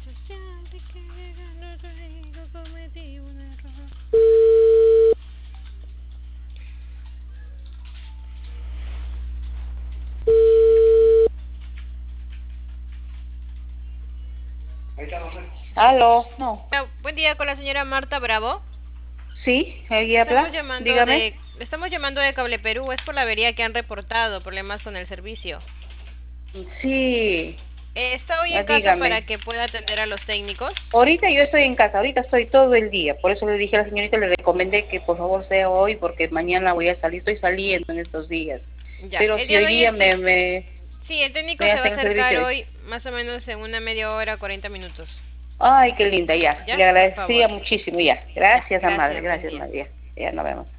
social de que llegando a México cometí un error. Aló, no. Buen día con la señora Marta Bravo. Sí, ahí Le estamos habla. llamando Dígame. de, le estamos llamando de Cable Perú. Es por la avería que han reportado problemas con el servicio. Sí, ¿Está hoy en casa para dígame. que pueda atender a los técnicos? Ahorita yo estoy en casa, ahorita estoy todo el día. Por eso le dije a la señorita, le recomendé que por favor sea hoy, porque mañana voy a salir. Estoy saliendo en estos días. Ya, Pero el si día hoy de hoy día sí, el técnico me se va a hacen el acercar servicio. hoy más o menos en una media hora, 40 minutos. Ay, qué linda, ya. ¿Ya? Le Por favor. agradecería muchísimo, ya. Ya, Gracias, a madre. gracias, buen Gracias, día. madre. Ya, ya nos vemos.